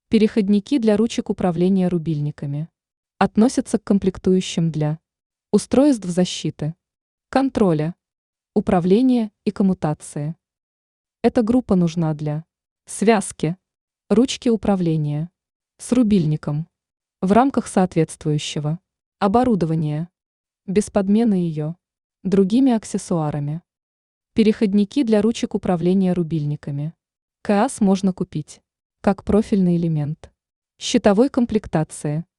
Переходники для ручек управления рубильниками. Относятся к комплектующим для устройств защиты, контроля, управления и коммутации. Эта группа нужна для связки ручки управления с рубильником в рамках соответствующего оборудования, без подмены ее другими аксессуарами. Переходники для ручек управления рубильниками. КАС можно купить как профильный элемент щитовой комплектации